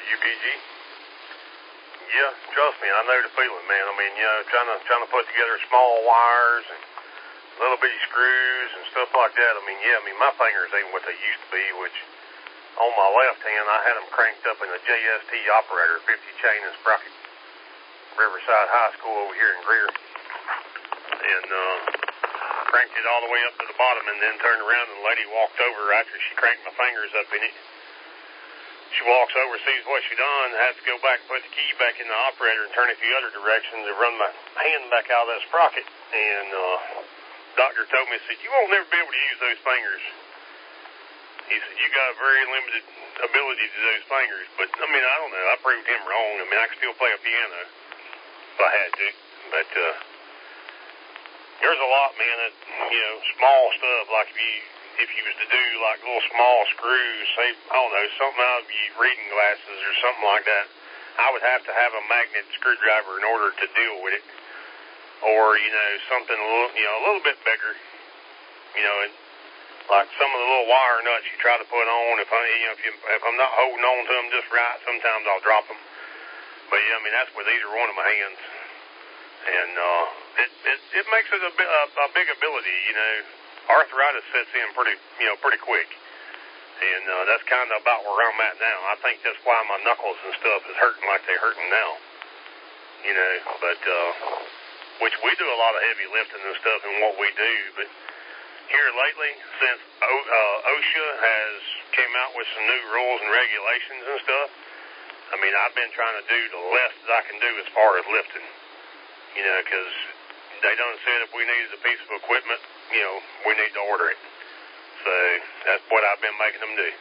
UPG? Yeah, trust me, I know the feeling, man. I mean, trying to put together small wires and little bitty screws and stuff like that. I mean, my fingers ain't what they used to be, which on my left hand, I had them cranked up in a JST operator, 50 chain and sprocket, Riverside High School over here in Greer. And cranked it all the way up to the bottom and then turned around and the lady walked over after she cranked my fingers up in it. She walks over, sees what she done, has to go back and put the key back in the operator and turn it the other direction to run my hand back out of that sprocket. And doctor told me, said, you won't never be able to use those fingers. He said, you got a very limited ability to those fingers. But, I mean, I don't know. I proved him wrong. I mean, I could still play a piano if I had to. But there's a lot, man, that, small stuff, like if you was to do like little small screws, say, I don't know, something out of your reading glasses or something like that, I would have to have a magnet screwdriver in order to deal with it. Or, something a little bit bigger, and like some of the little wire nuts you try to put on, if I'm not holding on to them just right, sometimes I'll drop them. But yeah, I mean, that's with either one of my hands. And it makes it a big ability, Arthritis sets in pretty quick. And that's kind of about where I'm at now. I think that's why my knuckles and stuff is hurting like they're hurting now. But which we do a lot of heavy lifting and stuff in what we do. But here lately, since OSHA has came out with some new rules and regulations and stuff, I mean, I've been trying to do the less that I can do as far as lifting. Because they done said if we needed a piece of equipment, we need to order it. So that's what I've been making them do.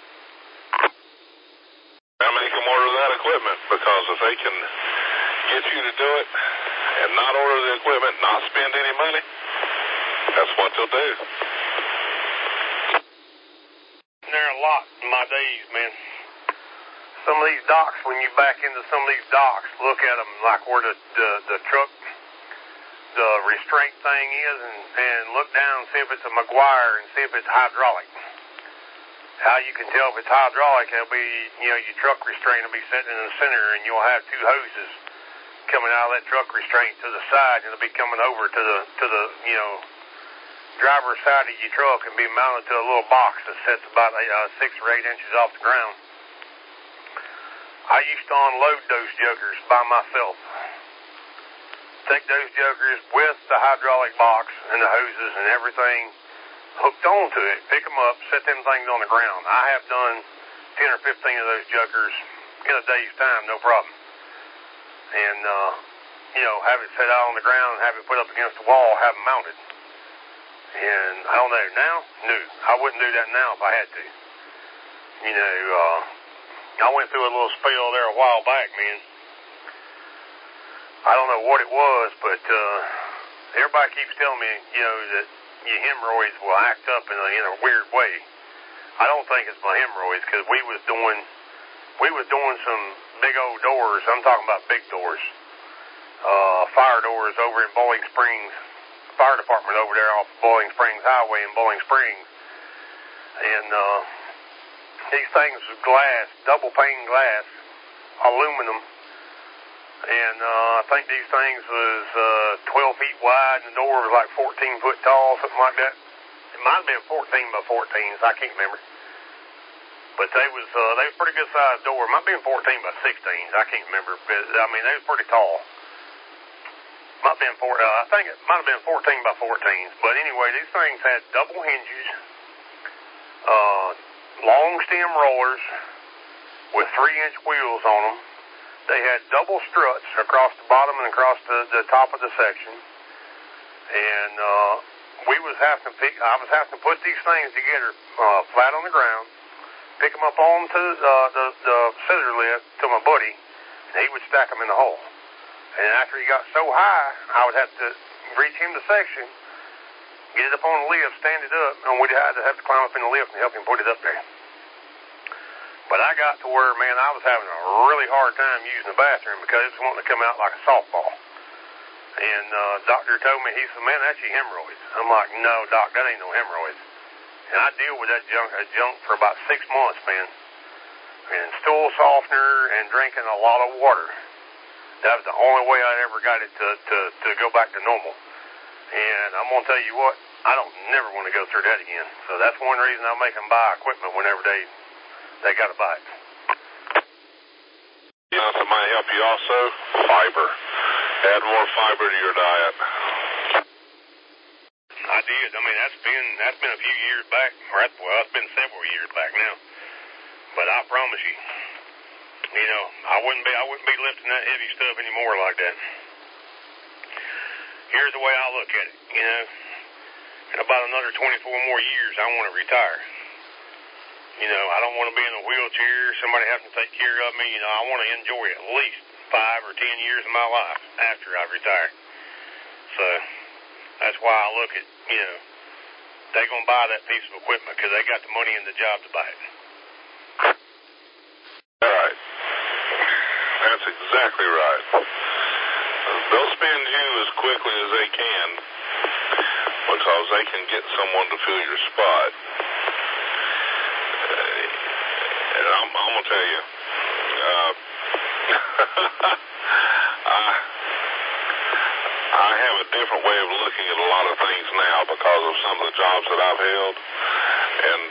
I make them order that equipment because if they can get you to do it and not order the equipment, not spend any money, that's what they'll do. There a lot in my days, man. Some of these docks, when you back into some of these docks, look at them like where the truck, the restraint thing is, and look down and see if it's a Maguire and see if it's hydraulic. How you can tell if it's hydraulic, it'll be, your truck restraint will be sitting in the center and you'll have two hoses coming out of that truck restraint to the side and it'll be coming over to the driver's side of your truck and be mounted to a little box that sits about 6 or 8 inches off the ground. I used to unload those jokers by myself. Take those jokers with the hydraulic box and the hoses and everything hooked onto it, pick them up, set them things on the ground. I have done 10 or 15 of those jokers in a day's time, no problem. And, have it set out on the ground and have it put up against the wall, have them mounted. And I don't know, now? No. I wouldn't do that now if I had to. I went through a little spell there a while back, man. I don't know what it was, but everybody keeps telling me, that your hemorrhoids will act up in a weird way. I don't think it's my hemorrhoids because we was doing some big old doors. I'm talking about big doors, fire doors over in Bowling Springs, fire department over there off Bowling Springs Highway in Bowling Springs, and these things was glass, double pane glass, aluminum. And I think these things was 12 feet wide, and the door was like 14 foot tall, something like that. It might have been 14 by 14s, I can't remember. But they was pretty good sized door. It might have been 14 by 16s, I can't remember. But I mean, they was pretty tall. Might have been I think it might have been 14 by 14s. But anyway, these things had double hinges, long stem rollers with 3-inch wheels on them. They had double struts across the bottom and across the top of the section. And I was having to put these things together flat on the ground, pick them up onto the scissor lift to my buddy, and he would stack them in the hole. And after he got so high, I would have to reach him the section, get it up on the lift, stand it up, and we'd have to climb up in the lift and help him put it up there. But I got to where, man, I was having a really hard time using the bathroom because it was wanting to come out like a softball. And doctor told me, he said, man, that's your hemorrhoids. I'm like, no, doc, that ain't no hemorrhoids. And I deal with that junk for about 6 months, man. and stool softener and drinking a lot of water. That was the only way I ever got it to go back to normal. And I'm going to tell you what, I don't never want to go through that again. So that's one reason I make them buy equipment whenever they got to buy it. You know, that might help you also, fiber. Add more fiber to your diet. I did. I mean, that's been a few years back. It's been several years back now. But I promise you, you know, I wouldn't be lifting that heavy stuff anymore like that. Here's the way I look at it. You know, in about another 24 more years, I want to retire. You know, I don't want to be in a wheelchair, somebody having to take care of me. You know, I want to enjoy at least 5 or 10 years of my life after I retire. So that's why I look at, you know, they're going to buy that piece of equipment because they got the money and the job to buy it. All right. That's exactly right. They'll spend you as quickly as they can because they can get someone to fill your spot. And I'm going to tell you, I have a different way of looking at a lot of things now because of some of the jobs that I've held, and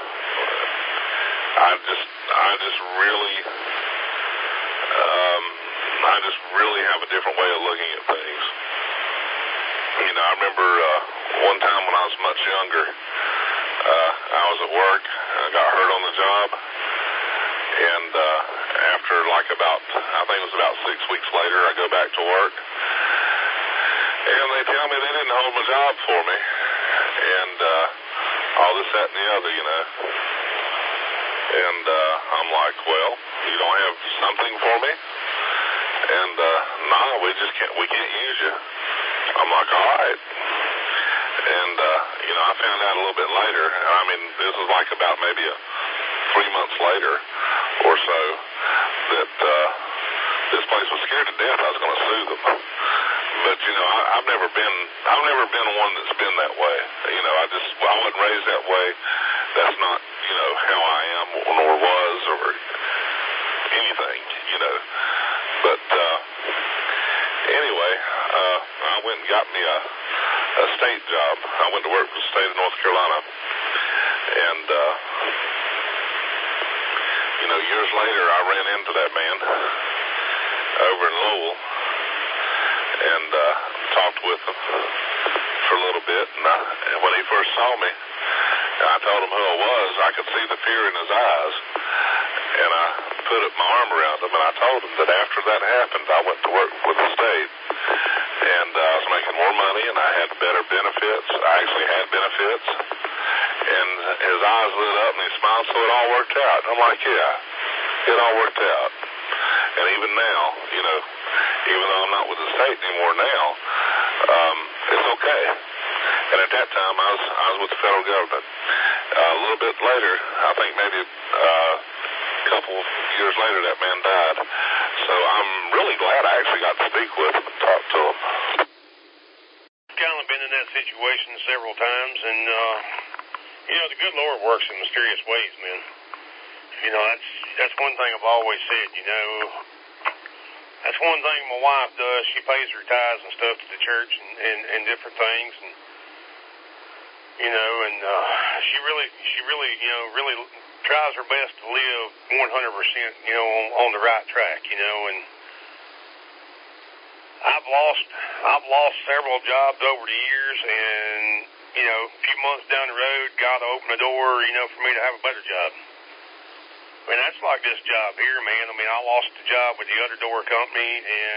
I just really have a different way of looking at things. You know, I remember one time when I was much younger, I was at work, I got hurt on the job, and after I think it was about 6 weeks later, I go back to work, and they tell me they didn't hold my job for me, and all this, that, and the other, you know. And I'm like, well, you don't have something for me? And no, we can't use you. I'm like, all right. And you know, I found out a little bit later. I mean, this was like about maybe 3 months later or so that this place was scared to death I was going to sue them. But you know, I've never been one that's been that way. You know, I wasn't raised that way. That's not, you know, how I am nor was or anything, you know. But anyway, I went and got me a state job. I went to work for the state of North Carolina, and you know, years later, I ran into that man over in Lowell and talked with him for a little bit. And when he first saw me, I told him who I was. I could see the fear in his eyes, and I put my arm around him, and I told him that after that happened, I went to work with the state, and I was making more money, and I had better benefits. I actually had benefits, and his eyes lit up, and he smiled, so it all worked out. I'm like, yeah, it all worked out. And even now, you know, even though I'm not with the state anymore now, it's okay. And at that time, I was with the federal government. A little bit later, I think maybe a couple years later, that man died. So I'm really glad I actually got to speak with him and talk to him. Kind of been in that situation several times, and you know, the good Lord works in mysterious ways, man. You know, that's one thing I've always said. You know, that's one thing my wife does. She pays her tithes and stuff to the church and different things, and you know, and she really, you know, really tries her best to live 100%, you know, on the right track, you know. And I've lost several jobs over the years, and you know, a few months down the road, God opened the door, you know, for me to have a better job. I mean, that's like this job here, man. I mean, I lost the job with the other door company,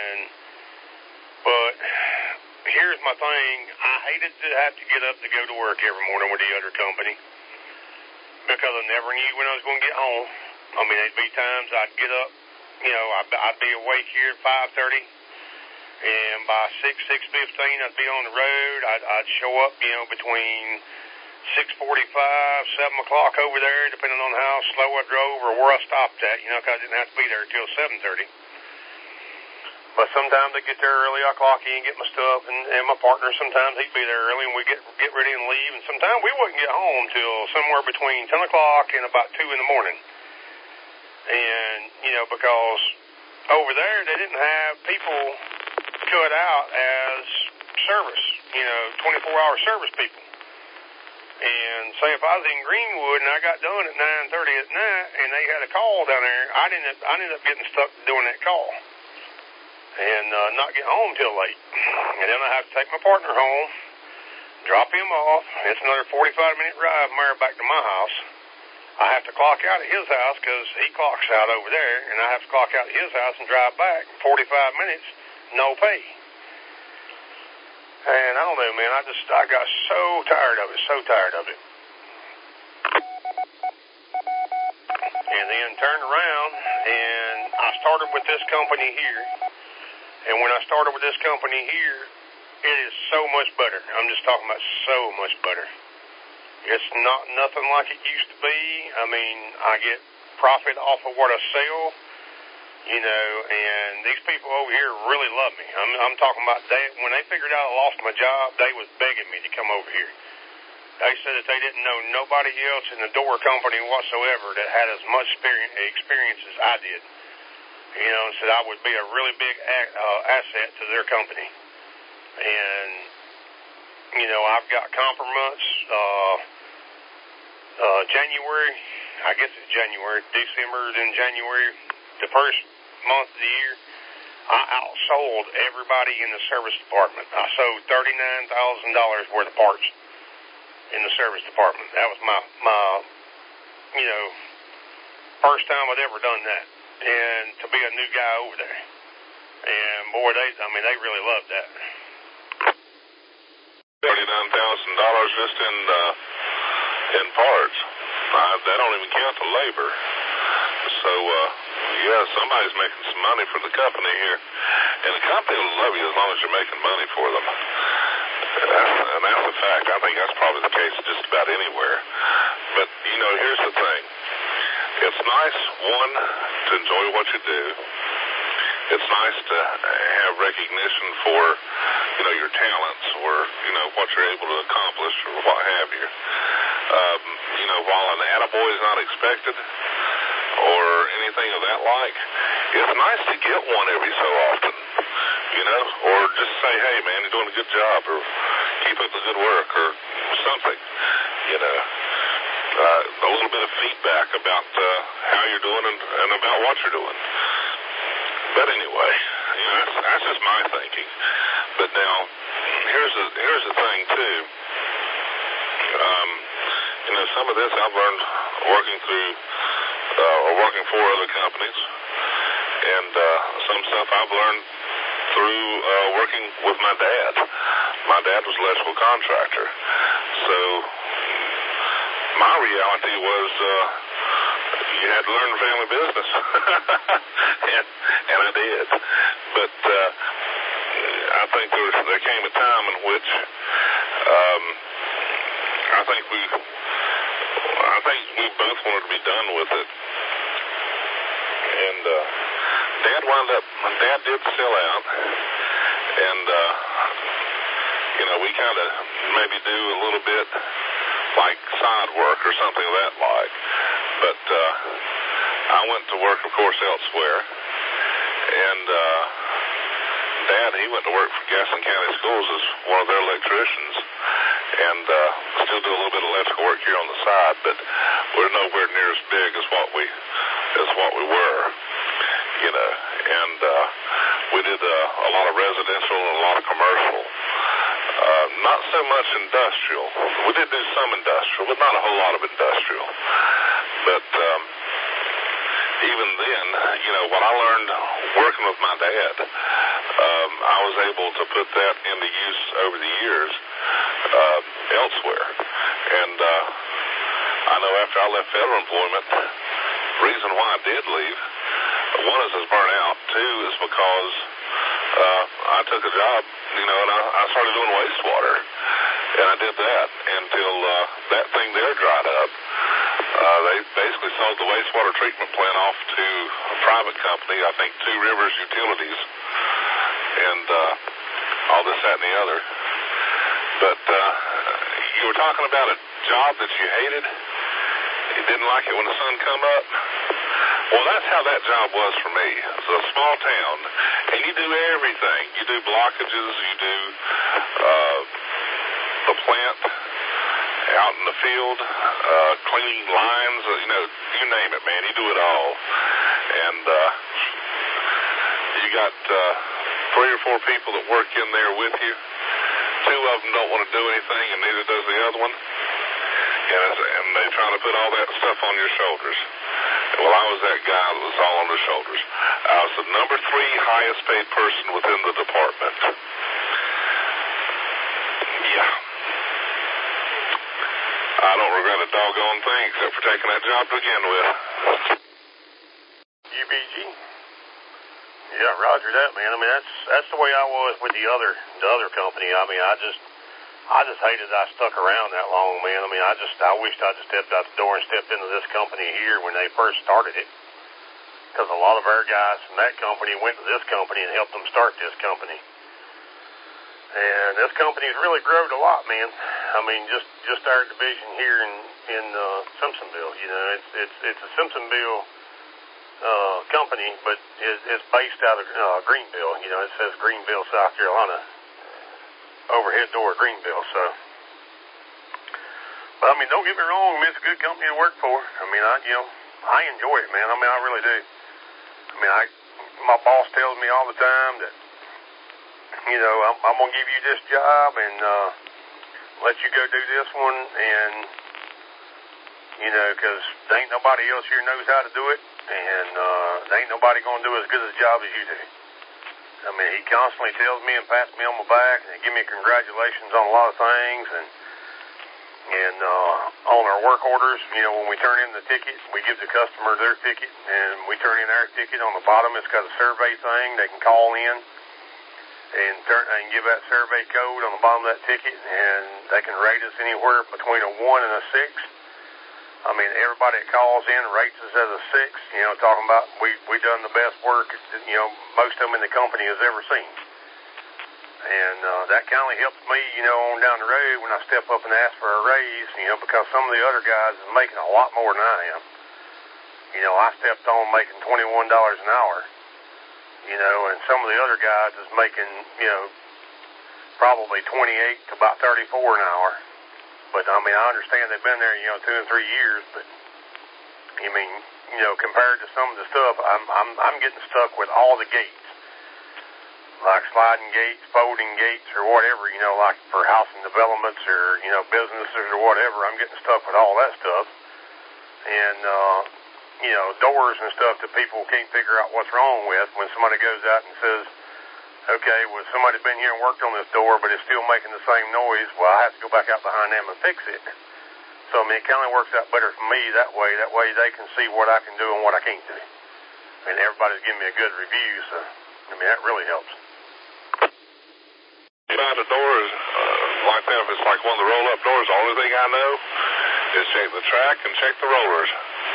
but here's my thing. I hated to have to get up to go to work every morning with the other company because I never knew when I was going to get home. I mean, there'd be times I'd get up, you know, I'd be awake here at 5:30, and by 6:15, I'd be on the road. I'd show up, you know, between 6:45, 7 o'clock over there, depending on how slow I drove or where I stopped at, you know, because I didn't have to be there until 7:30. But sometimes I'd get there early, I'd clock in, get my stuff, and my partner, sometimes he'd be there early, and we'd get ready and leave. And sometimes we wouldn't get home till somewhere between 10 o'clock and about 2 in the morning. And, because over there they didn't have people cut out as service, 24-hour service people. And say if I was in Greenwood and I got done at 9:30 at night and they had a call down there, I ended up getting stuck doing that call and not getting home till late. And then I have to take my partner home, drop him off. It's another 45-minute ride from there back to my house. I have to clock out at his house because he clocks out over there, and I have to clock out at his house and drive back. 45 minutes, no pay. And I don't know, man, I got so tired of it. And then turned around, and I started with this company here. And when I started with this company here, it is so much better. I'm just talking about so much better. It's not nothing like it used to be. I mean, I get profit off of what I sell. And these people over here really love me. I'm talking about when they figured out I lost my job, they was begging me to come over here. They said that they didn't know nobody else in the door company whatsoever that had as much experience as I did. And said I would be a really big asset to their company. And, I've got compliments, January, I guess it's January, December, then January, the first month of the year, I outsold everybody in the service department. I sold $39,000 worth of parts in the service department. That was my first time I'd ever done that. And to be a new guy over there. And boy, they really loved that. $39,000 just in parts. That don't even count the labor. So, somebody's making some money for the company here. And the company will love you as long as you're making money for them. And that's a fact. I think that's probably the case just about anywhere. But, here's the thing. It's nice, one, to enjoy what you do. It's nice to have recognition for, your talents or, what you're able to accomplish or what have you. While an attaboy is not expected or anything of that like, it's nice to get one every so often, or just say, hey, man, you're doing a good job, or keep up the good work, or something, a little bit of feedback about how you're doing and about what you're doing. But anyway, that's just my thinking. But now, here's the thing too. Some of this I've learned working for other companies, and some stuff I've learned through working with my dad. My dad was an electrical contractor, so my reality was you had to learn the family business, and I did. But I think there came a time in which I think we both wanted to be done with it. And Dad did sell out, and we kind of maybe do a little bit like side work or something of that like. But I went to work, of course, elsewhere, and Dad, he went to work for Gaston County Schools as one of their electricians, and still do a little bit of electrical work here on the side, but we're nowhere near as big as what we were, and we did a lot of residential and a lot of commercial, not so much industrial. We did do some industrial, but not a whole lot of industrial. But even then, what I learned working with my dad, I was able to put that into use over the years elsewhere. And I know after I left federal employment, the reason why I did leave, one is burnout. Two is because I took a job, and I started doing wastewater. And I did that until that thing there dried up. They basically sold the wastewater treatment plant off to a private company, I think Two Rivers Utilities, and all this, that, and the other. But you were talking about a job that you hated. You didn't like it when the sun come up. Well, that's how that job was for me. It's a small town, and you do everything. You do blockages, you do the plant out in the field, cleaning lines, you name it, man. You do it all. And you got 3 or 4 people that work in there with you. 2 of them don't want to do anything, and neither does the other one. And they're trying to put all that stuff on your shoulders. Well, I was that guy that was all on their shoulders. I was the number 3 highest paid person within the department. Yeah. I don't regret a doggone thing except for taking that job to begin with. UBG? Yeah, roger that, man. I mean, that's the way I was with the other company. I mean, I just hated that I stuck around that long, man. I mean, I wished I just stepped out the door and stepped into this company here when they first started it. Because a lot of our guys from that company went to this company and helped them start this company. And this company's really grown a lot, man. I mean, just our division here in Simpsonville. It's a Simpsonville company, but it's based out of Greenville. It says Greenville, South Carolina. Overhead door of Greenville, so. But I mean, don't get me wrong, I mean, it's a good company to work for. I mean, I enjoy it, man. I mean, I really do. I mean, my boss tells me all the time that, I'm gonna give you this job and let you go do this one, and because there ain't nobody else here knows how to do it, and there ain't nobody gonna do as good a job as you do. I mean, he constantly tells me and pats me on my back and give me congratulations on a lot of things, and on our work orders, when we turn in the ticket, we give the customer their ticket, and we turn in our ticket. On the bottom, it's got a survey thing. They can call in and give that survey code on the bottom of that ticket, and they can rate us anywhere between a 1 and a 6. I mean, everybody that calls in rates us as a 6, talking about we done the best work, most of them in the company has ever seen. And that kind of helps me, on down the road when I step up and ask for a raise, because some of the other guys is making a lot more than I am. I stepped on making $21 an hour, and some of the other guys is making, probably 28 to about 34 an hour. But, I mean, I understand they've been there, 2 and 3 years, but, I mean, compared to some of the stuff, I'm getting stuck with all the gates, like sliding gates, folding gates, or whatever, like for housing developments or, businesses or whatever. I'm getting stuck with all that stuff. And, doors and stuff that people can't figure out what's wrong with when somebody goes out and says, okay, well, somebody's been here and worked on this door, but it's still making the same noise. Well, I have to go back out behind them and fix it. So, I mean, it kind of works out better for me that way. That way they can see what I can do and what I can't do. And everybody's giving me a good review, so, I mean, that really helps. Behind the doors, like that, if it's like one of the roll-up doors, the only thing I know is check the track and check the rollers.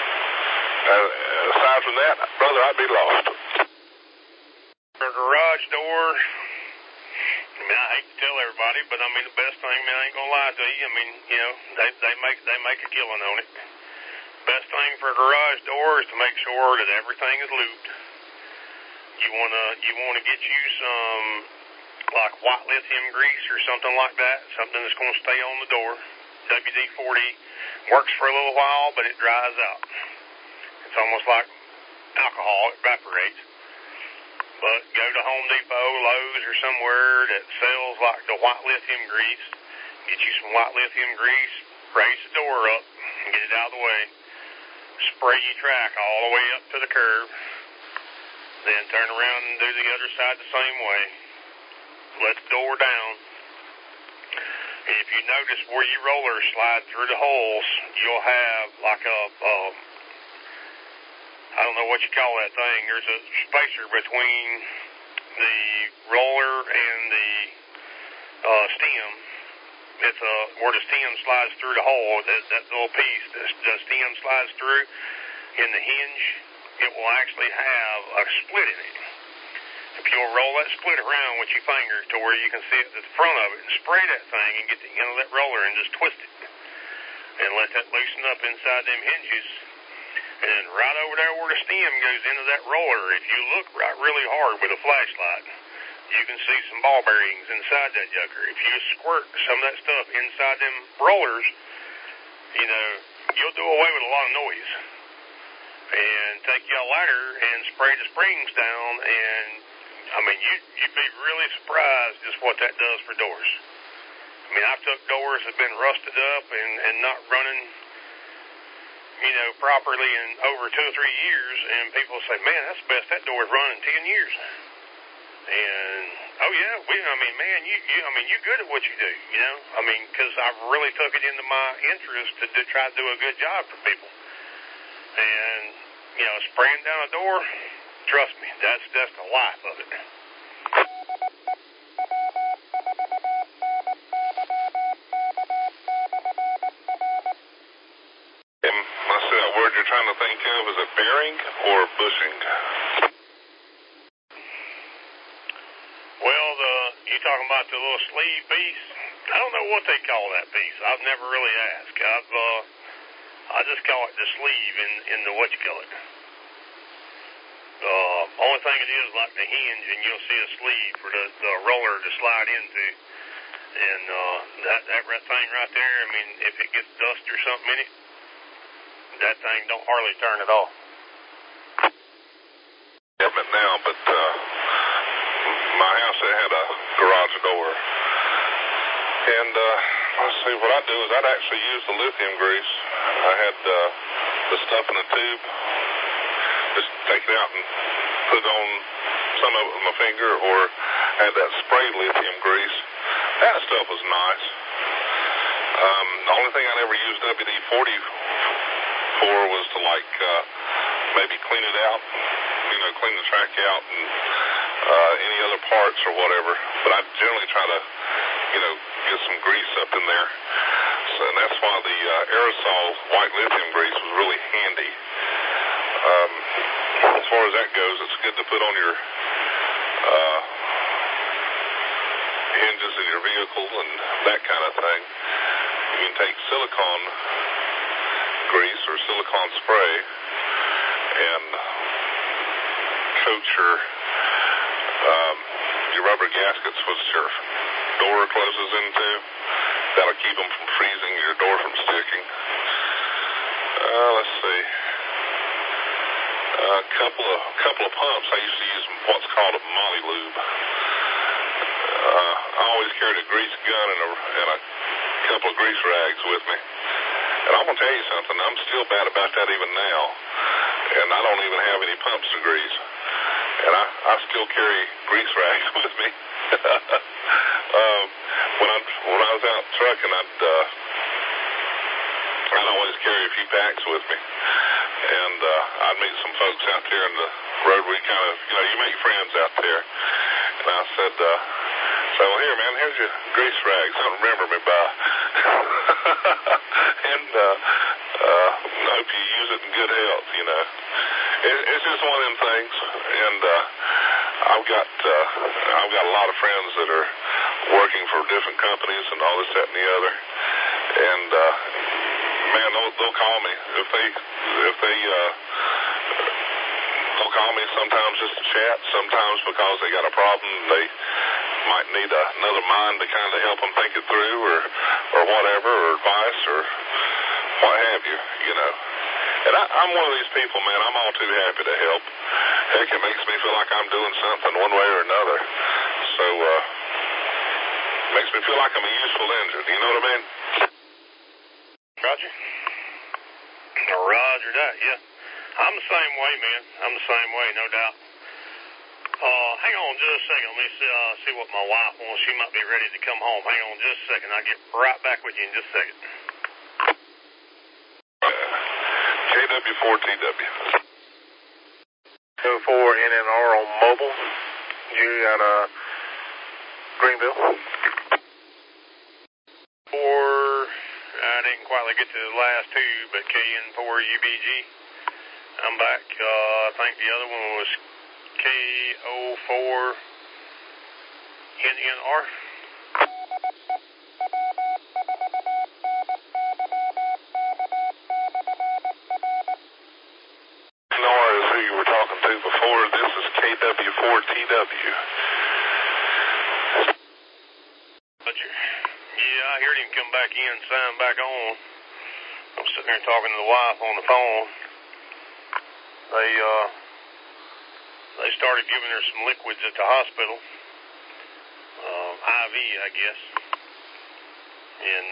Aside from that, brother, I'd be lost. For a garage door, I mean, I hate to tell everybody, but I mean, the best thing, man, I ain't gonna lie to you. I mean, they make a killing on it. Best thing for a garage door is to make sure that everything is looped. You wanna get you some like white lithium grease or something like that, something that's gonna stay on the door. WD-40 works for a little while, but it dries out. It's almost like alcohol; it evaporates. But go to Home Depot, Lowe's, or somewhere that sells like the white lithium grease. Get you some white lithium grease, raise the door up, and get it out of the way. Spray your track all the way up to the curb. Then turn around and do the other side the same way. Let the door down. And if you notice where your rollers slide through the holes, you'll have like I don't know what you call that thing. There's a spacer between the roller and the stem. It's where the stem slides through the hole. That little piece, the stem slides through. In the hinge, it will actually have a split in it. If you'll roll that split around with your finger to where you can see it at the front of it and spray that thing and get the end of that roller and just twist it and let that loosen up inside them hinges. And right over there where the stem goes into that roller, if you look right really hard with a flashlight, you can see some ball bearings inside that yucker. If you squirt some of that stuff inside them rollers, you know, you'll do away with a lot of noise. And take your lighter and spray the springs down, and I mean, you'd be really surprised just what that does for doors. I mean, I've took doors that have been rusted up and not running, you know, properly in over 2 or 3 years, and people say, man, that's the best that door's run in 10 years. And, oh yeah, man, you're good at what you do, you know? I mean, because I've really took it into my interest to try to do a good job for people. And, you know, spraying down a door, trust me, that's the life of it. And I see that word you're trying to think of, is it bearing or bushing? Well, you talking about the little sleeve piece? I don't know what they call that piece. I've never really asked. I just call it the sleeve in the whatchamacallit. Only thing it is like the hinge, and you'll see a sleeve for the roller to slide into. And that thing right there, I mean, if it gets dust or something in it, that thing don't hardly turn at all. Yeah, but now, my house, it had a garage door. And let's see, what I'd do is I'd actually use the lithium grease. I had the stuff in a tube. Just take it out and put on some of it with my finger, or had that sprayed lithium grease. That stuff was nice. The only thing I never used WD-40 for was to maybe clean it out, you know, clean the track out and any other parts or whatever. But I generally try to, you know, get some grease up in there. So, and that's why the aerosol white lithium grease was really handy. As far as that goes, it's good to put on your hinges in your vehicle and that kind of thing. You can take silicone grease or silicone spray and coat your rubber gaskets, which your door closes into. That'll keep them from freezing, your door from sticking. Let's see. A couple of pumps. I used to use what's called a molly lube. I always carried a grease gun and a couple of grease rags with me. And I'm gonna tell you something. I'm still bad about that even now, and I don't even have any pumps to grease. And I still carry grease rags with me. When I was out trucking, I'd always carry a few packs with me. And I'd meet some folks out there in the road. We kind of, you know, you make friends out there. And I said, well, here, man, here's your grease rags. Don't remember me by. And hope you use it in good health, you know. It's just one of them things. And I've got a lot of friends that are working for different companies and all this, that, and the other. And man, they'll call me if they'll call me sometimes just to chat, sometimes because they got a problem. They might need another mind to kind of help them think it through, or whatever, or advice, or what have you, you know. And I'm one of these people, man. I'm all too happy to help. Heck, it makes me feel like I'm doing something one way or another. So makes me feel like I'm a useful engine. You know what I mean? Roger. Roger that, yeah. I'm the same way, man. I'm the same way, no doubt. Hang on just a second. Let me see what my wife wants. She might be ready to come home. Hang on just a second. I'll get right back with you in just a second. KW4TW. 04NNR on mobile. You got Greenville. I didn't quite get to the last two, but KN4UBG. I'm back. I think the other one was KO4NNR. KW4TW. Yeah, I heard him come back in and sign back on. I'm sitting there talking to the wife on the phone. They started giving her some liquids at the hospital. IV, I guess. And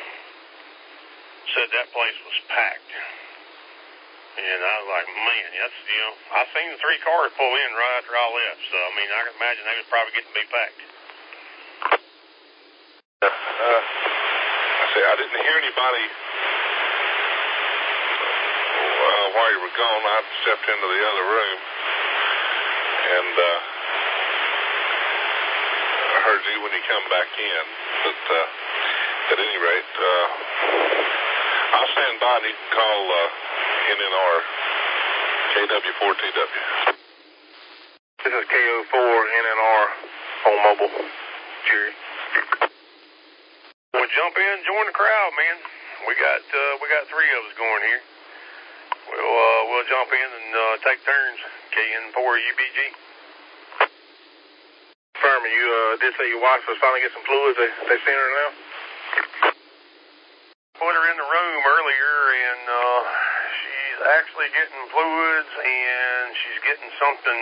said that place was packed. And I was like, man, that's, I seen the 3 cars pull in right after I left. So, I mean, I can imagine they was probably getting to be packed. I say, I didn't hear anybody while you were gone. I stepped into the other room, and I heard you when you come back in. But at any rate, I'll stand by and you can call NNR KW4TW. This is KO4NNR on mobile. Jerry. Well, jump in, join the crowd, man. We got 3 of us going here. We'll jump in and take turns. KN4UBG. Firm, you did say your wife was finally getting some fluids. They seen her now? Put her in the room earlier, and she's actually getting fluids, and she's getting something.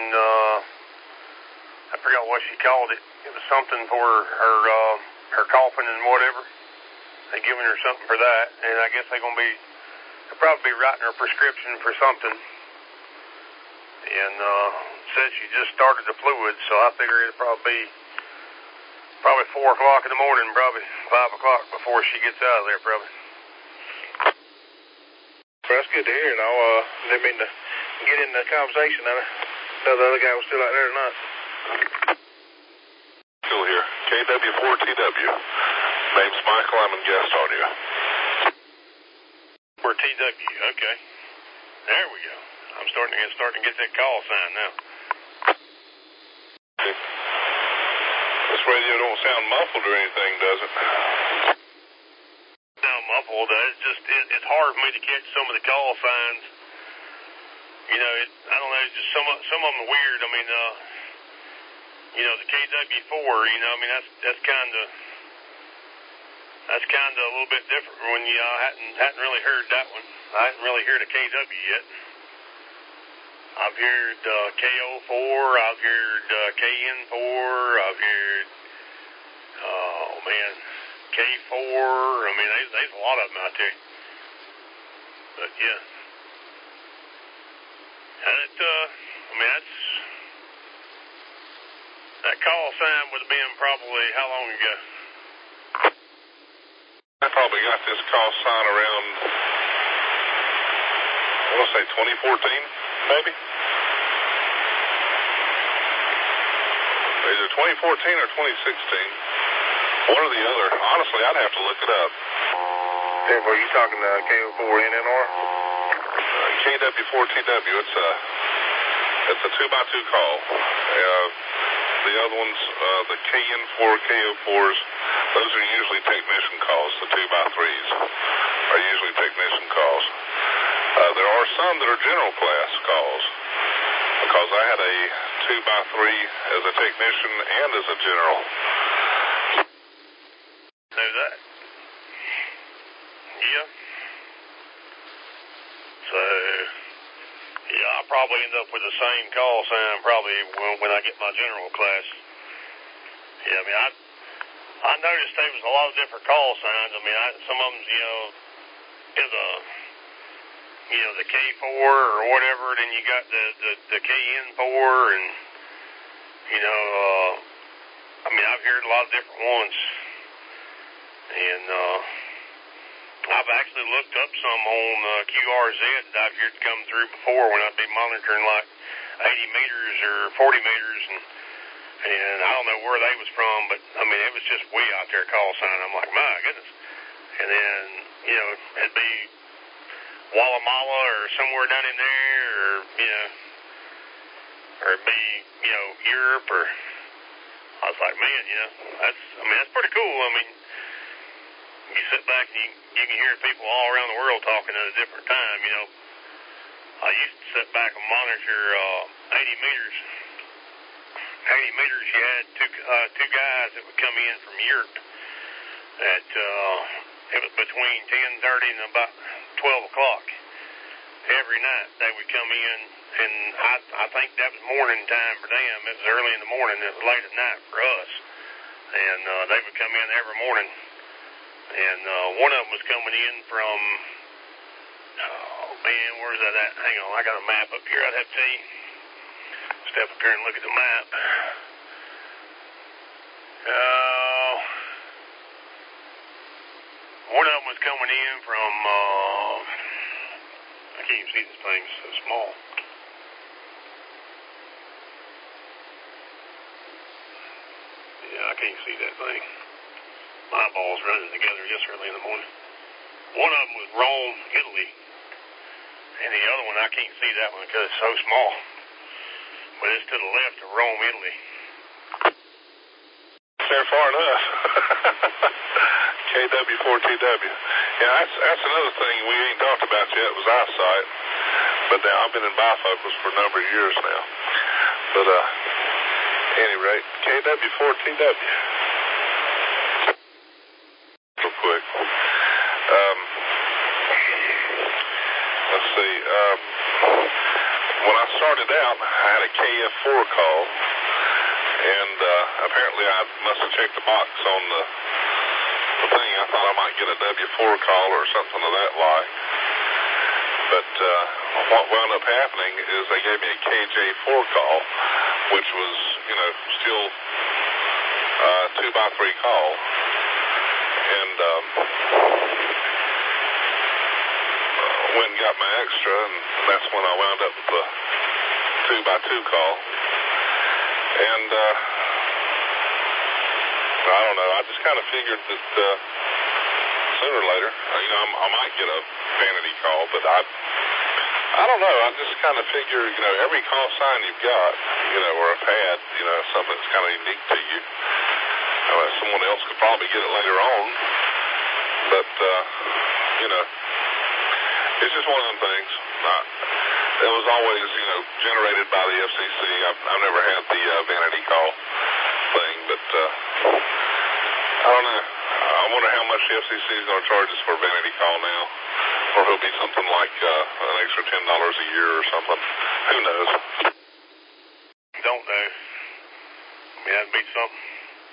I forgot what she called it. It was something for her coughing and whatever. They giving her something for that, and I guess they'll probably be writing her a prescription for something. And said she just started the fluids, so I figure it'll probably be 4 o'clock in the morning, probably 5 o'clock before she gets out of there, probably. Well, that's good to hear. And I didn't mean to get in the conversation. I know the other guy was still out there or not. Still here. KW4TW. Name's Michael. I'm in guest audio. For TW, okay. There we go. I'm starting to get that call sign now. This radio don't sound muffled or anything, does it? No, muffled. It's hard for me to catch some of the call signs. I don't know, just some of them are weird. I mean, the KW4, that's kind of a little bit different when you hadn't really heard that one. I hadn't really heard a KW yet. I've heard KO4, I've heard KN4, I've heard, K4. I mean, there's a lot of them out there. But yeah. That call sign would have been probably how long ago? I probably got this call sign around, I want to say 2014, maybe? Either 2014 or 2016. One or the other. Honestly, I'd have to look it up. Yeah, were you talking to KO4NNR? KW4TW. It's a 2x2 call. The other ones, the KN4, KO4s, those are usually technician calls. The 2x3s are usually technician calls. There are some that are general class calls, because I had a 2x3 as a technician and as a general. Know that? Yeah. So, yeah, I'll probably end up with the same call sign probably when I get my general class. Yeah, I mean, I noticed there was a lot of different call signs. I mean, some of them, is the K4 or whatever. Then you got the KN4, and I've heard a lot of different ones, and I've actually looked up some on QRZ that I've heard come through before when I'd be monitoring like 80 meters or 40 meters, and I don't know where they was from, but I mean, it was just way out there call sign. I'm like, my goodness. And then, it'd be Walla Malla or somewhere down in there, or it'd be, Europe, or I was like, man, that's pretty cool. I mean, you sit back and you can hear people all around the world talking at a different time. I used to sit back and monitor 80 meters, 80 meters, you had two guys that would come in from Europe at it was between 10:30 and about 12 o'clock every night. They would come in, and I think that was morning time for them. It was early in the morning. It was late at night for us, and they would come in every morning. And one of them was coming in from, oh man, where's that at? Hang on, I got a map up here. I'd have to tell you. Step up here and look at the map. One of them was coming in from, I can't even see this thing, it's so small. Yeah, I can't see that thing. My eyeballs running together just early in the morning. One of them was Rome, Italy. And the other one, I can't see that one because it's so small. But it's to the left of Rome, Italy. They're far enough. KW4TW. Yeah, that's another thing we ain't talked about yet was eyesight. But now I've been in bifocals for a number of years now. But at any rate, KW4TW. Real quick. Let's see. When I started out, I had a KF4 call, and apparently I must have checked the box on the thing. I thought I might get a W4 call or something of that like. But what wound up happening is they gave me a KJ4 call, which was, still 2x3 call. And went and got my extra, and that's when I wound up with the 2x2 call. And I don't know, I just kind of figured that sooner or later, I might get a vanity call, but I don't know, I just kind of figure, every call sign you've got, or a pad, something that's kind of unique to you. Someone else could probably get it later on, but, it's just one of them things. It was always, generated by the FCC. I've never had the vanity call thing, but I don't know. I wonder how much the FCC is going to charge us for a vanity call now, or it'll be something like an extra $10 a year or something. Who knows? Don't know. I mean, that'd be something.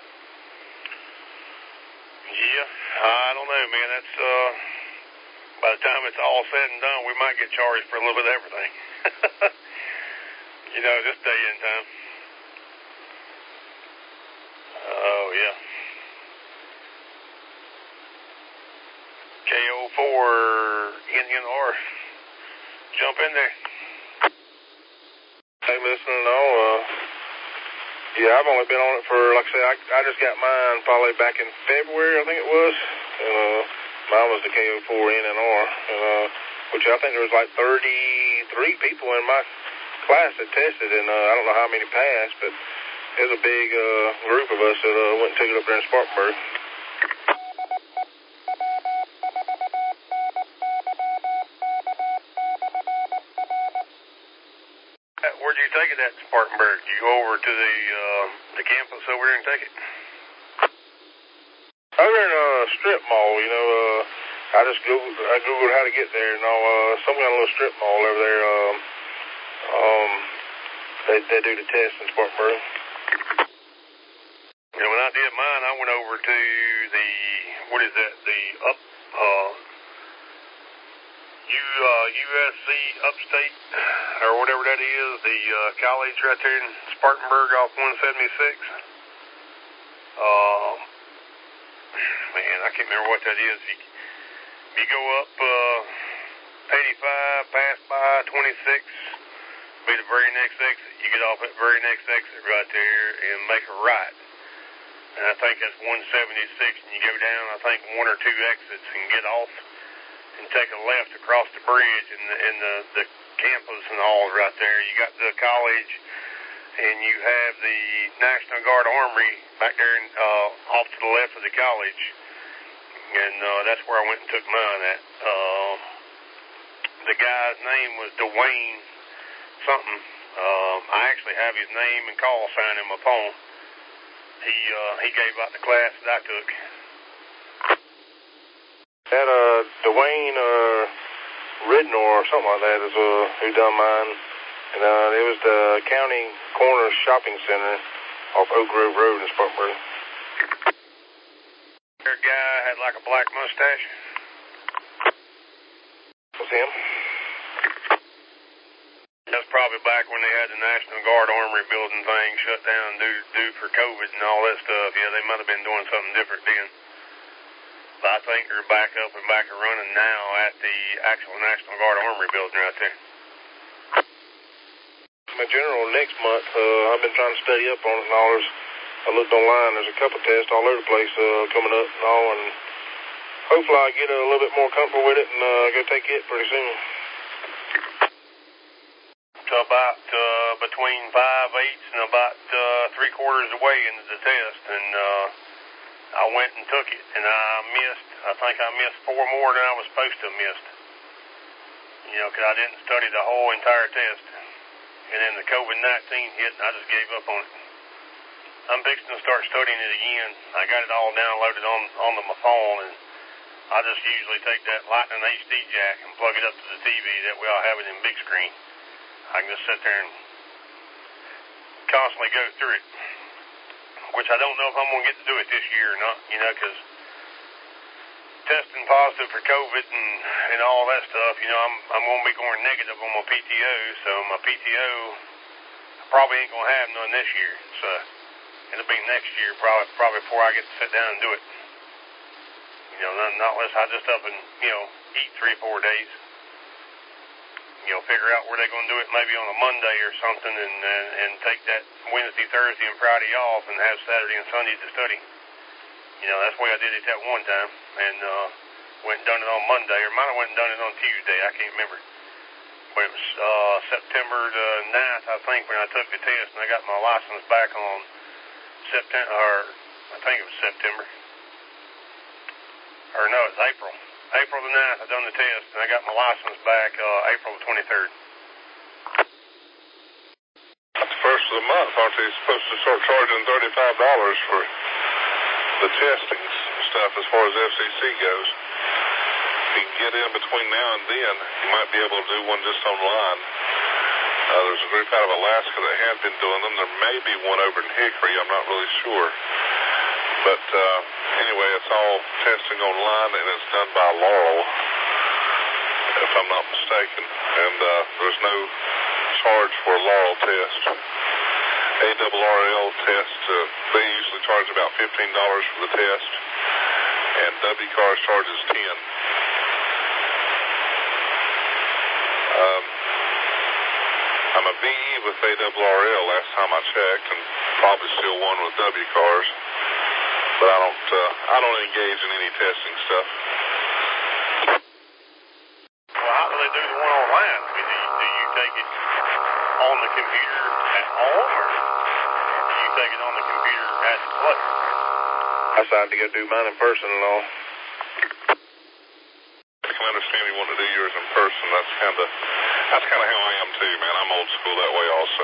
Yeah, I don't know, man. That's by the time it's all said and done, we might get charged for a little bit of everything. This day and time. Oh, yeah. KO4 Indian R. Jump in there. Hey, listening on, yeah, I've only been on it for, like I said, I just got mine probably back in February, I think it was. Mine was the KO4 NNR, which I think there was like 33 people in my class that tested, and I don't know how many passed, but there's a big group of us that went and took it up there in Spartanburg. Where'd you take it at Spartanburg? You go over to the campus over there and take it? Over in strip mall, I just googled how to get there, some kind of little strip mall over there. They do the test in Spartanburg. When I did mine, I went over to the USC Upstate, or whatever that is, the college right there in Spartanburg off 176. Man, I can't remember what that is. You go up 85, pass by 26, be the very next exit. You get off that very next exit right there and make a right. And I think that's 176, and you go down, I think, one or two exits and get off and take a left across the bridge, and the campus and all right there. You got the college, and you have the National Guard Armory back there off to the left of the college. And that's where I went and took mine at. The guy's name was Dwayne something. I actually have his name and call sign in my phone. He gave out the class that I took. That Dwayne Ridnor or something like that is who done mine. And it was the County Corner Shopping Center off Oak Grove Road in Spartanburg. That guy had like a black mustache. Was him? That's probably back when they had the National Guard Armory building thing shut down due for COVID and all that stuff. Yeah, they might have been doing something different then. But I think they're back up and back and running now at the actual National Guard Armory building right there. My general next month, I've been trying to study up on it and all. I looked online, there's a couple tests all over the place coming up and all, and hopefully I'll get a little bit more comfortable with it and go take it pretty soon. So about between 5/8 and about 3/4 of the way into the test, and I went and took it, and I think I missed 4 more than I was supposed to have missed. You know, because I didn't study the whole entire test. And then the COVID-19 hit, and I just gave up on it. I'm fixing to start studying it again. I got it all downloaded on my phone, and I just usually take that Lightning HD jack and plug it up to the TV. That way I'll have it in big screen. I can just sit there and constantly go through it, which I don't know if I'm going to get to do it this year or not, you know, because testing positive for COVID and all that stuff, you know, I'm going to be going negative on my PTO, so my PTO I probably ain't going to have none this year, so it'll be next year probably before I get to sit down and do it. You know, not unless I just up and, you know, eat 3-4 days. You know, figure out where they're going to do it maybe on a Monday or something and take that Wednesday, Thursday, and Friday off and have Saturday and Sunday to study. You know, that's the way I did it that one time, and went and done it on Monday, or might have went and done it on Tuesday, I can't remember. But it was September the 9th, I think, when I took the test, and I got my license back on September, or I think it was September. Or no, it was April. April the 9th, I done the test, and I got my license back April the 23rd. At the first of the month, aren't they supposed to start charging $35 for the testing stuff as far as FCC goes? If you can get in between now and then, you might be able to do one just online. There's a group out of Alaska that had been doing them. There may be one over in Hickory, I'm not really sure. But anyway, it's all testing online, and it's done by Laurel, if I'm not mistaken. And there's no charge for a Laurel test. ARRL test, they usually charge about $15 for the test, and WCARS charges $10. I'm a VE with ARRL last time I checked, and probably still one with WCARS. But I don't engage in any testing stuff. Well, how do they do the one online? I mean, do you take it on the computer at home, or do you take it on the computer at the place? I decided to go do mine in person and all. I can understand you want to do yours in person. That's kind of how I am too, man. I'm old school that way also.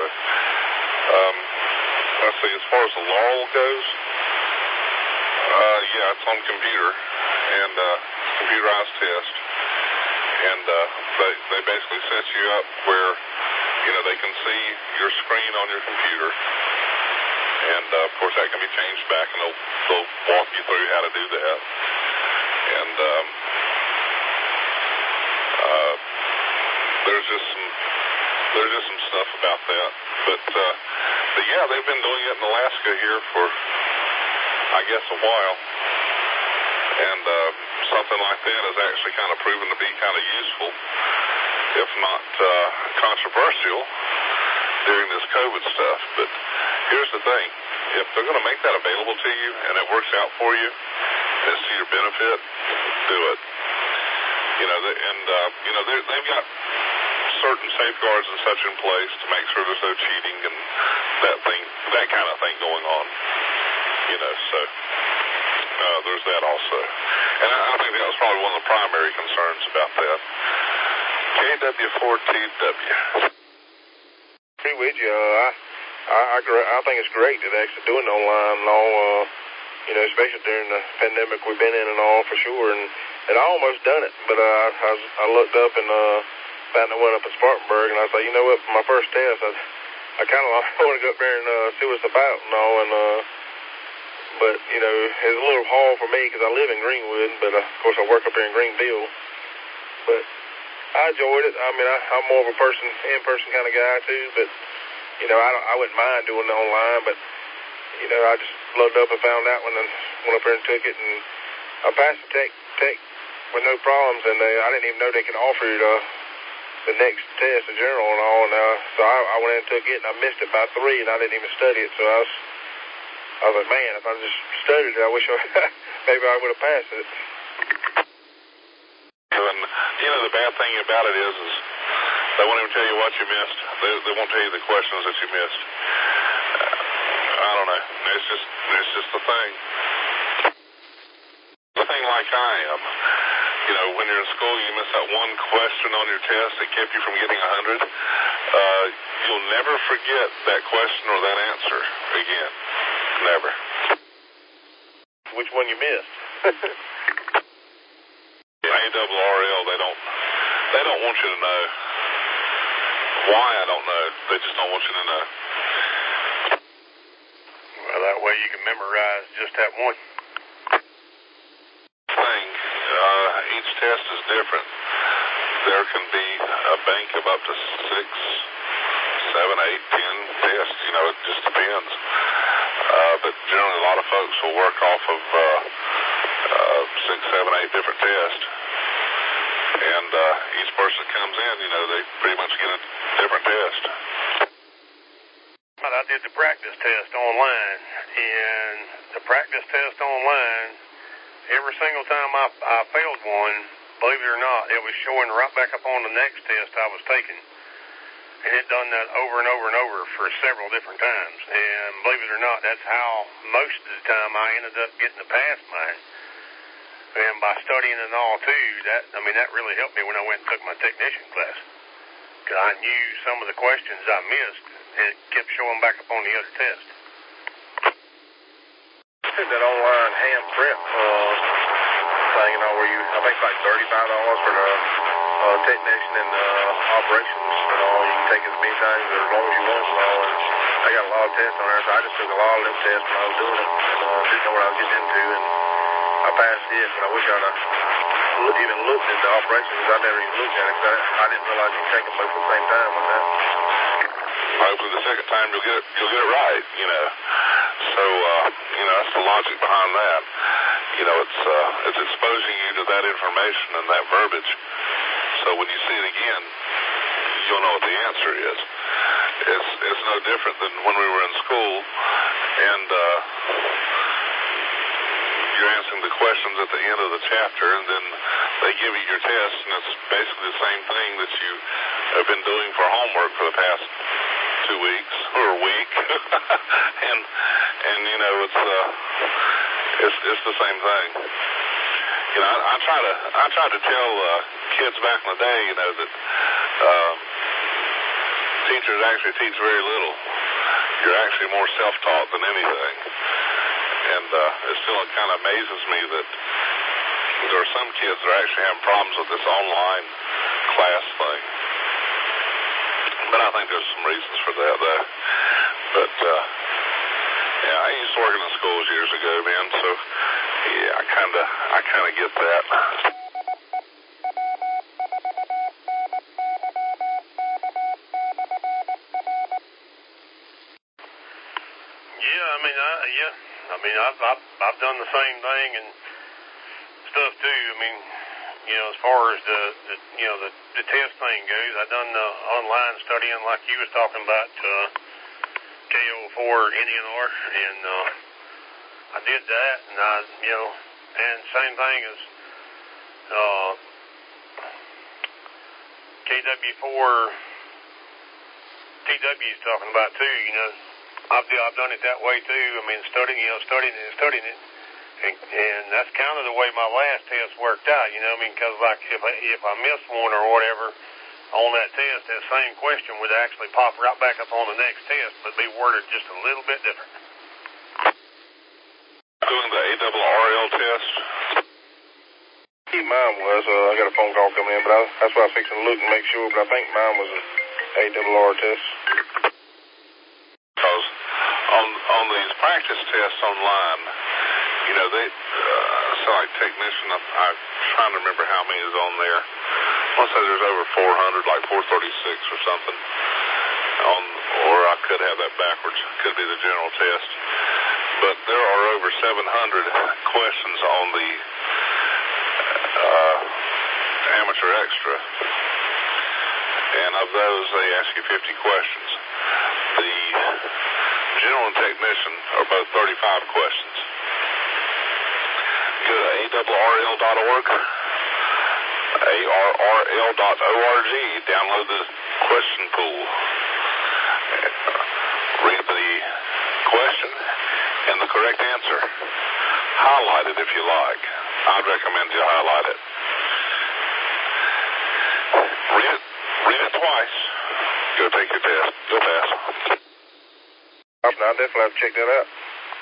Let's see, as far as the Laurel goes, yeah, it's on computer, and computerized test, and they basically set you up where, you know, they can see your screen on your computer, and of course that can be changed back, and they'll walk you through how to do that, and there's just some stuff about that, but yeah, they've been doing it in Alaska here for, I guess, a while, and something like that has actually kind of proven to be kind of useful, if not controversial, during this COVID stuff. But here's the thing, if they're going to make that available to you and it works out for you, and it's to your benefit, do it. You know, they've got certain safeguards and such in place to make sure there's no cheating and that kind of thing going on. You know, so there's that also. And I think that was probably one of the primary concerns about that. KW4TW. Agree with you. I think it's great that they're actually doing online and all, especially during the pandemic we've been in and all, for sure. And I almost done it, but I looked up and found I went up at Spartanburg, and I thought, you know what, for my first test, I kind of want to go up there and see what it's about and all. But it's a little hard for me because I live in Greenwood, but of course I work up here in Greenville. But I enjoyed it. I mean, I'm more of a in-person kind of guy too, but I wouldn't mind doing it online, but I just looked up and found that one and went up there and took it, and I passed the tech with no problems, and I didn't even know they could offer you the next test, the general and all, and so I went in and took it, and I missed it by 3, and I didn't even study it, so I was like, man, if I just studied it, I wish maybe I would have passed it. And the bad thing about it is they won't even tell you what you missed. They won't tell you the questions that you missed. I don't know. It's just the thing. The thing like I am, when you're in school, you miss that one question on your test that kept you from getting 100. You'll never forget that question or that answer again. Never. Which one you missed? ARRL, they don't want you to know. Why, I don't know. They just don't want you to know. Well, that way you can memorize just that one thing. Each test is different. There can be a bank of up to 6, 7, 8, 10 tests. It just depends. But generally a lot of folks will work off of 6, 7, 8 different tests. And each person that comes in, they pretty much get a different test. I did the practice test online, and the practice test online, every single time I failed one, believe it or not, it was showing right back up on the next test I was taking. And it done that over and over and over for several different times. And believe it or not, that's how most of the time I ended up getting to pass mine. And by studying and all too, that really helped me when I went and took my technician class. Because I knew some of the questions I missed, and it kept showing back up on the other test. That online hand prep thing, where I think it's like $35 for the technician and operations and all. You can take it as many times or as long as you want and all. And I got a lot of tests on there, so I just took a lot of them tests when I was doing it and didn't know what I was getting into, and I passed it. But I wish I'd even looked at the operations, because I never even looked at it, because I didn't realize you could take them both at the same time like that. Hopefully the second time you'll get it right, So, that's the logic behind that. It's exposing you to that information and that verbiage. So when you see it again, you'll know what the answer is. It's no different than when we were in school, and you're answering the questions at the end of the chapter, and then they give you your test, and it's basically the same thing that you have been doing for homework for the past 2 weeks or a week, and it's the same thing. I try to tell kids back in the day, that teachers actually teach very little. You're actually more self-taught than anything. And it still kind of amazes me that there are some kids that are actually having problems with this online class thing. But I think there's some reasons for that, though. But, I used to work in the schools years ago, man, so, yeah, I kind of get that. I've done the same thing and stuff too. As far as the test thing goes, I done the online studying like you was talking about, KO4 NNR, and I did that, and and same thing as KW4 TW's talking about too. I've done it that way too. Studying it, and that's kind of the way my last test worked out. Because like if I missed one or whatever, on that test, that same question would actually pop right back up on the next test, but be worded just a little bit different. Doing the ARRL test? Mine was. I got a phone call coming in, but that's why I was fixing to look and make sure, but I think mine was an ARRL test. Because on these practice tests online, you know, they, so like technician, I'm trying to remember how many is on there. I want to say there's over 400, like 436 or something. Or I could have that backwards. Could be the general test. But there are over 700 questions on the amateur extra. And of those, they ask you 50 questions. The general and technician are both 35 questions. Go to ARRL.org, ARRL.org, download the question pool. Read the question and the correct answer. Highlight it if you like. I'd recommend you highlight it. Read it twice. Go take your test. You'll pass. I definitely have to check that out.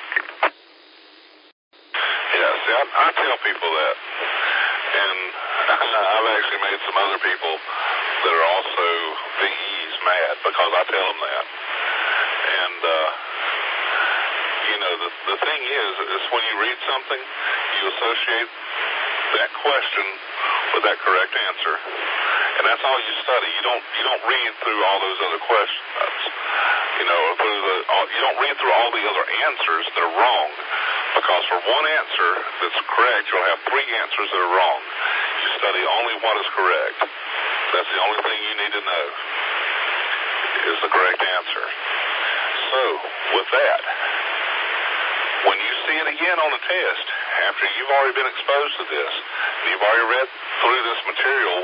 Yeah, see, I tell people that. And I've actually made some other people that are also VEs mad because I tell them that. And, you know, the thing is when you read something, you associate that question with that correct answer. And that's all you study. You don't read through all those other questions. You know, you don't read through all the other answers that are wrong. Because for one answer that's correct, you'll have three answers that are wrong. You study only what is correct. That's the only thing you need to know is the correct answer. So, with that, when you see it again on the test, after you've already been exposed to this, and you've already read through this material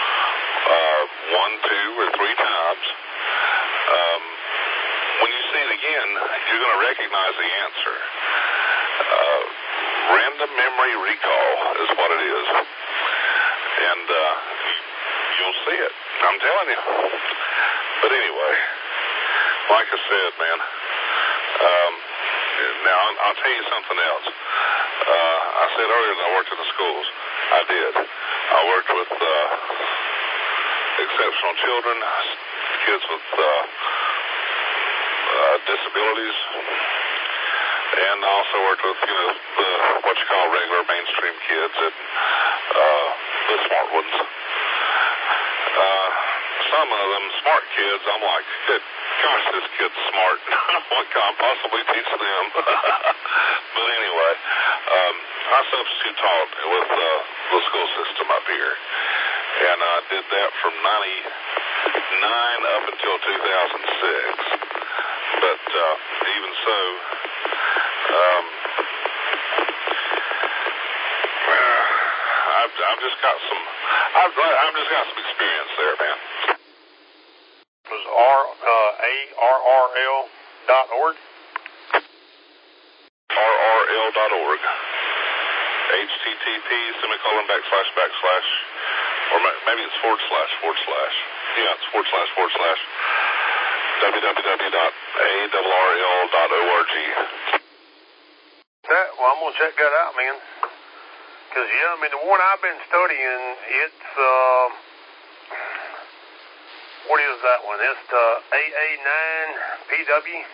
1, 2, or 3 times, when you see it again, you're going to recognize the answer. Random memory recall is what it is. And you'll see it. I'm telling you. But anyway, like I said, man, now I'll tell you something else. I said earlier that I worked in the schools. I did. I worked with exceptional children, kids with disabilities, and I also worked with, you know, what you call regular mainstream kids and the smart ones. Some of them smart kids, I'm like, gosh, this kid's smart. What can I possibly teach them? But anyway, I substitute taught with the school system up here. And I did that from 99 up until 2006. But even so, I've just got some experience there, man. It was ARRL.org? ARRL.org. http:// or maybe it's // yeah, it's // www.ARRL.org. Well, I'm going to check that out, man. Because, yeah, I mean, the one I've been studying, it's, what is that one? It's the AA9PW.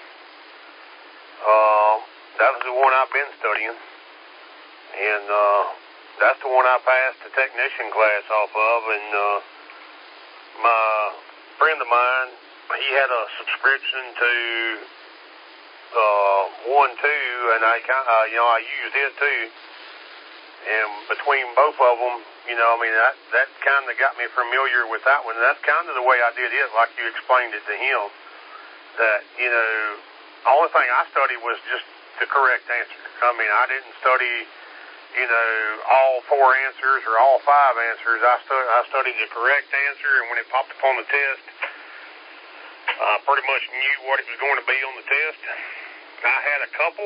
That was the one I've been studying. And, that's the one I passed the technician class off of. And, my friend of mine, he had a subscription to 1, 2, and I used it too. And between both of them, you know, I mean, that kind of got me familiar with that one. And that's kind of the way I did it, like you explained it to him. That, you know, the only thing I studied was just the correct answer. I mean, I didn't study, you know, all 4 answers or all 5 answers. I studied the correct answer, and when it popped up on the test, I pretty much knew what it was going to be on the test. I had a couple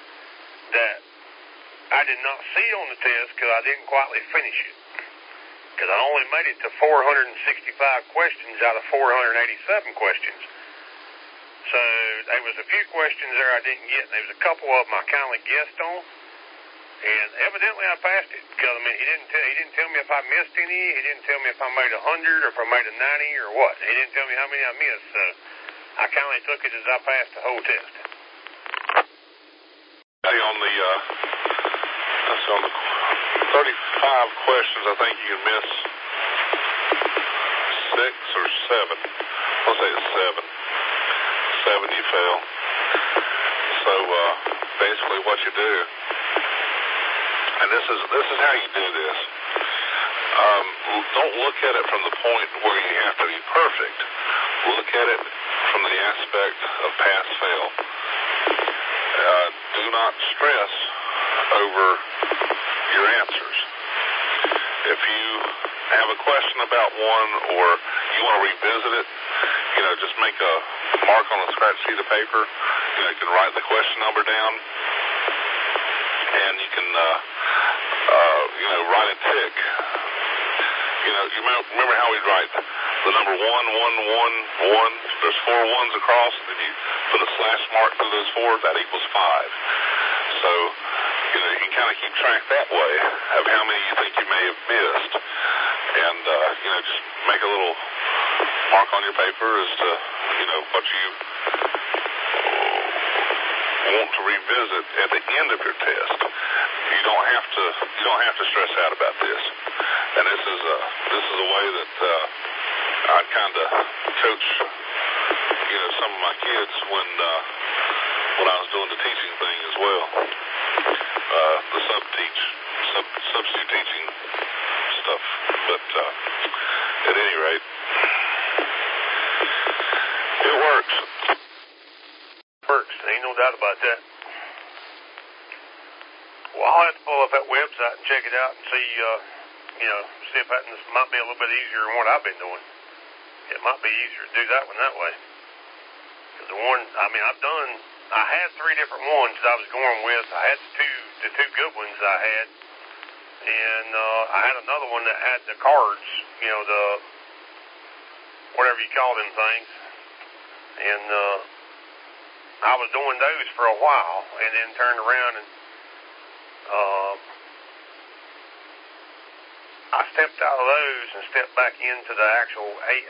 that I did not see on the test because I didn't quite finish it. because I only made it to 465 questions out of 487 questions. So there was a few questions there I didn't get, and there was a couple of them I kind of guessed on. And evidently I passed it, because I mean he didn't tell me if I missed any. He didn't tell me if I made 100 or if I made a 90 or what. He didn't tell me how many I missed. So I kind of took it as I passed the whole test. On the 35 questions, I think you can miss 6 or 7. I'll say it's 7. 7 you fail. So basically, what you do. And this is how you do this. Don't look at it from the point where you have to be perfect. Look at it from the aspect of pass-fail. Do not stress over your answers. If you have a question about one or you want to revisit it, just make a mark on a scratch sheet of paper. You can write the question number down, and you can write a tick. You remember how we write the number 1, 1, 1, 1. There's 4 ones across, and then you put a slash mark through those 4. That equals 5. So you can kind of keep track that way of how many you think you may have missed, and just make a little mark on your paper as to what you want to revisit at the end of your test. You don't have to stress out about this. And this is a way that I kind of coach some of my kids when I was doing the teaching thing as well. The substitute teaching stuff. But at any rate, it works. Ain't no doubt about that. Well, I'll have to pull up that website and check it out and see, see if that might be a little bit easier than what I've been doing. It might be easier to do that one that way. Because I had 3 different ones that I was going with. I had the two good ones I had. And I had another one that had the cards, the, whatever you call them things. And I was doing those for a while and then turned around and I stepped out of those and stepped back into the actual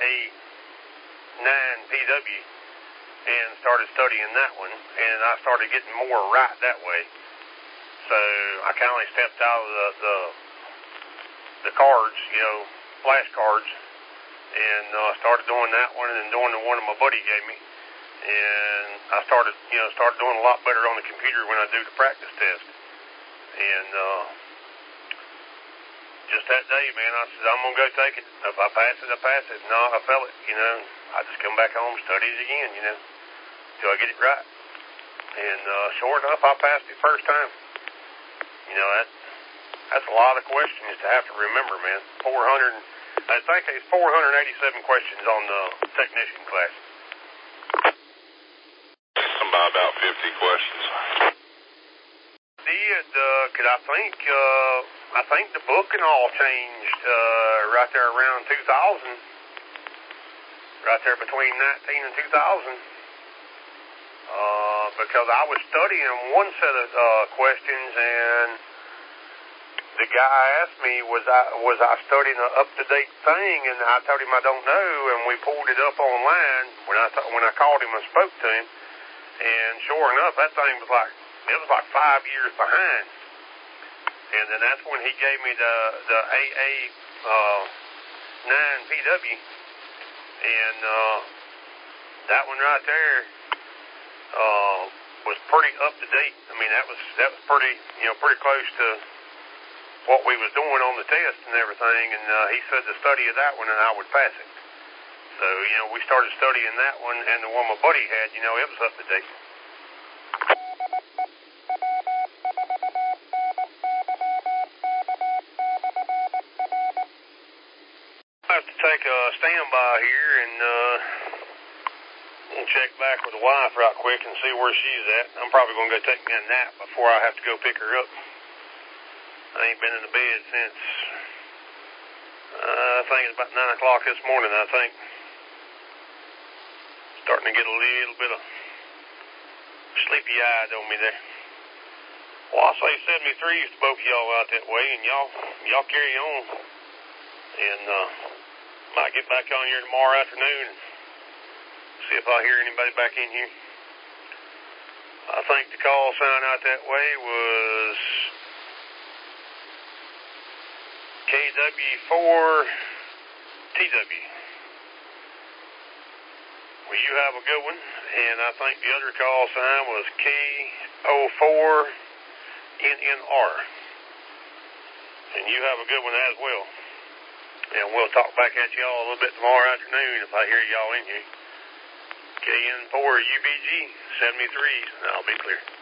AA9PW and started studying that one, and I started getting more right that way. So I kind of stepped out of the cards, flashcards, and started doing that one and then doing the one that my buddy gave me. And I started doing a lot better on the computer when I do the practice test. And just that day, man, I said, I'm going to go take it. If I pass it, I pass it. If not, I fail it, I just come back home and study it again, till I get it right. And sure enough, I passed it first time. That's a lot of questions to have to remember, man. I think there's 487 questions on the technician class. About 50 questions. Because I think the book and all changed right there around 2000. Right there between 19 and 2000. Because I was studying one set of questions, and the guy asked me, was I studying an up-to-date thing, and I told him I don't know, and we pulled it up online when I called him and spoke to him. And sure enough, that thing was like 5 years behind. And then that's when he gave me the AA9PW. And that one right there was pretty up to date. I mean, that was pretty pretty close to what we was doing on the test and everything. And he said to study of that one and I would pass it. So, we started studying that one, and the one my buddy had, it was up to date. I have to take a standby here and check back with the wife right quick and see where she's at. I'm probably going to go take me a nap before I have to go pick her up. I ain't been in the bed since, I think it's about 9 o'clock this morning, I think. Starting to get a little bit of sleepy-eyed on me there. Well, I'll say 73s to both of y'all out that way, and y'all carry on. And might get back on here tomorrow afternoon and see if I hear anybody back in here. I think the call sign out that way was KW4TW. Well, you have a good one, and I think the other call sign was KO4NNR. And you have a good one as well. And we'll talk back at y'all a little bit tomorrow afternoon if I hear y'all in here. KN4UBG 73s, and I'll be clear.